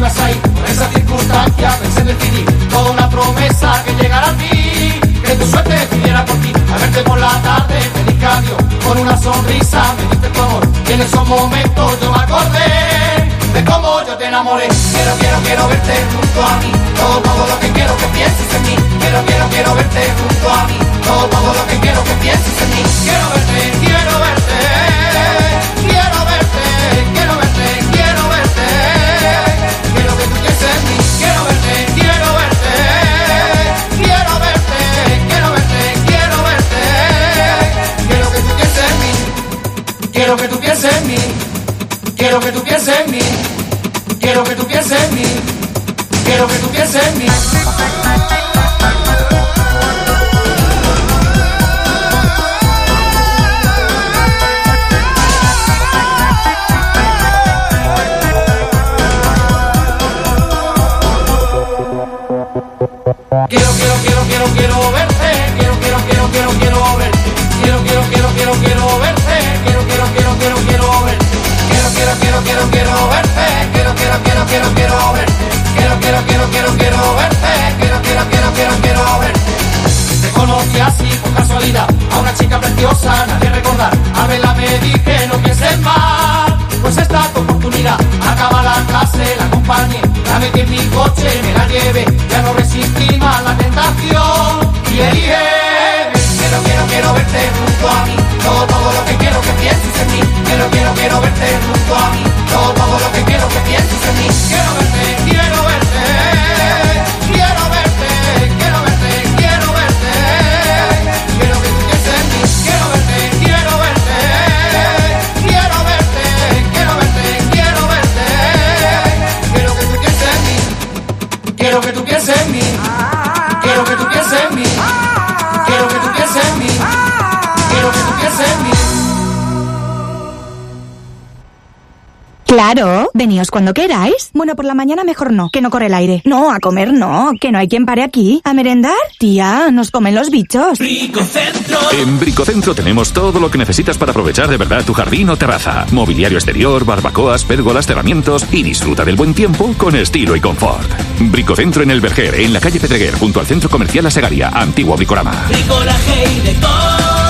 ibas ahí, por esa circunstancia pensé en decidir toda una promesa que llegara a ti, que tu suerte decidiera por ti, al verte por la tarde me dije adiós, con una sonrisa me diste tu amor, y en esos momentos yo me acordé de cómo yo te enamoré. Quiero verte junto a mí, todo lo que quiero que pienses en mí. Quiero verte junto a mí, todo lo que quiero que pienses en mí. Quiero verte, quiero verte, quiero verte, quiero verte, quiero verte. Quiero que tú pienses en mí. Quiero verte, quiero verte, quiero verte, quiero verte, quiero verte. Quiero que tú pienses en mí. Quiero que tú pienses en mí. Quiero que tú pienses en mí. Quiero que tú pienses en mí. Quiero que tú pienses en mí. Quiero verte. Quiero verte. Quiero verte. Quiero verte. Quiero verte. Quiero verte. Te conocí así por casualidad, a una chica preciosa, nadie recordar. A verla me dije, no pienses más, pues esta tu oportunidad. Acaba la clase, la acompañé, la metí en mi coche, me la llevé. Ya no resistí más la tentación y le dije, quiero verte junto a mí, todo lo que quiero que pienses en mí. Quiero verte junto a mí, todo lo que quiero que pienses en mí. Quiero verte, quiero verte, quiero verte, quiero verte, quiero verte. Quiero que tú pienses en mí. Quiero verte, quiero verte, quiero verte, quiero verte, quiero verte. Quiero que tú pienses en mí. Quiero que tú pienses en mí. Quiero que tú pienses en mí. Quiero que tú pienses en mí. Quiero que tú pienses en mí. Claro, veníos cuando queráis. Bueno, por la mañana mejor no, que no corre el aire. No, a comer no, que no hay quien pare aquí. ¿A merendar? Tía, nos comen los bichos. Bricocentro. En Bricocentro tenemos todo lo que necesitas para aprovechar de verdad tu jardín o terraza. Mobiliario exterior, barbacoas, pérgolas, cerramientos y disfruta del buen tiempo con estilo y confort. Bricocentro en El Verger, en la calle Pedreguer, junto al Centro Comercial La Segaria, antiguo Bricorama. Bricolaje y decoración.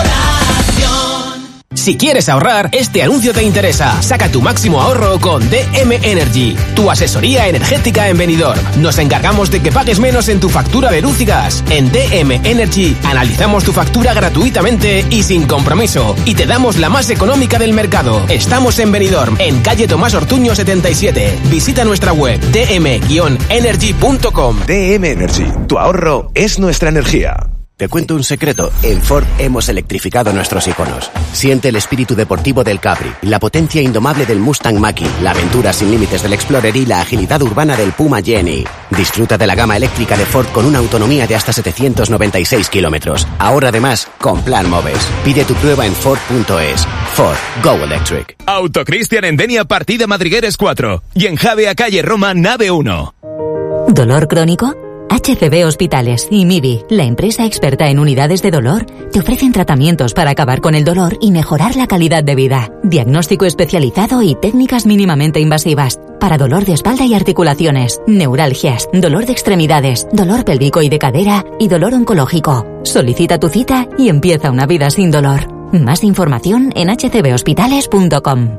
Si quieres ahorrar, este anuncio te interesa. Saca tu máximo ahorro con DM Energy, tu asesoría energética en Benidorm. Nos encargamos de que pagues menos en tu factura de luz y gas. En DM Energy analizamos tu factura gratuitamente y sin compromiso. Y te damos la más económica del mercado. Estamos en Benidorm, en calle Tomás Ortuño 77. Visita nuestra web dm-energy.com. DM Energy, tu ahorro es nuestra energía. Te cuento un secreto. En Ford hemos electrificado nuestros iconos. Siente el espíritu deportivo del Capri, la potencia indomable del Mustang Mach-E, la aventura sin límites del Explorer y la agilidad urbana del Puma Jenny. Disfruta de la gama eléctrica de Ford con una autonomía de hasta 796 kilómetros. Ahora además, con Plan Moves. Pide tu prueba en Ford.es. Ford. Go Electric. Autocristian en Denia, partida Madrigueres 4. Y en Javea, calle Roma, nave 1. ¿Dolor crónico? HCB Hospitales y MIBI, la empresa experta en unidades de dolor, te ofrecen tratamientos para acabar con el dolor y mejorar la calidad de vida. Diagnóstico especializado y técnicas mínimamente invasivas para dolor de espalda y articulaciones, neuralgias, dolor de extremidades, dolor pélvico y de cadera y dolor oncológico. Solicita tu cita y empieza una vida sin dolor. Más información en hcbhospitales.com.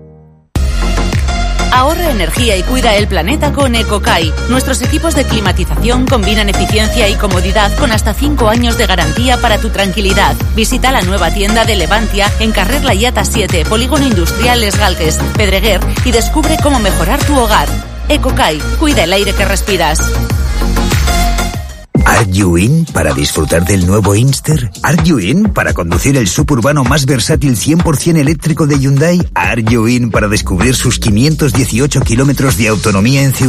Ahorra energía y cuida el planeta con Ecokai. Nuestros equipos de climatización combinan eficiencia y comodidad con hasta 5 años de garantía para tu tranquilidad. Visita la nueva tienda de Levantia en Carrer La Iata 7, Polígono Industrial Les Galgues, Pedreguer, y descubre cómo mejorar tu hogar. Ecokai, cuida el aire que respiras. ¿Are you in para disfrutar del nuevo Inster? ¿Are you in para conducir el suburbano más versátil 100% eléctrico de Hyundai? ¿Are you in para descubrir sus 518 kilómetros de autonomía en ciudad?